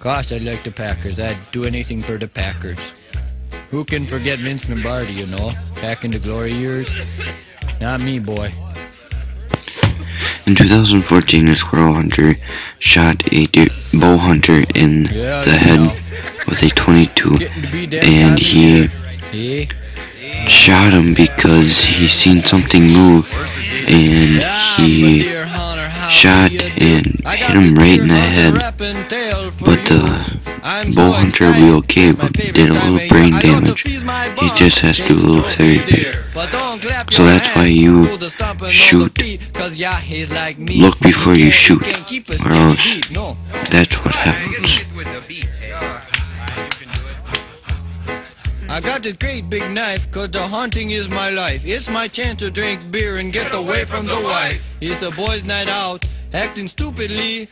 Gosh, I like the Packers. I'd do anything for the Packers. Who can forget Vince Lombardi, you know? Back in the glory years? Not me, boy. In 2014, a squirrel hunter shot a bow hunter in the head with a .22, and he shot him because he seen something move, and he shot and hit him right in the head. But the bow hunter will be okay, but did a little brain damage. He just has to do a little therapy. So that's why you shoot. Look before you shoot, or else that's what happens. I got this great big knife, cause the hunting is my life. It's my chance to drink beer and get away from the wife. It's the boys' night out, acting stupidly.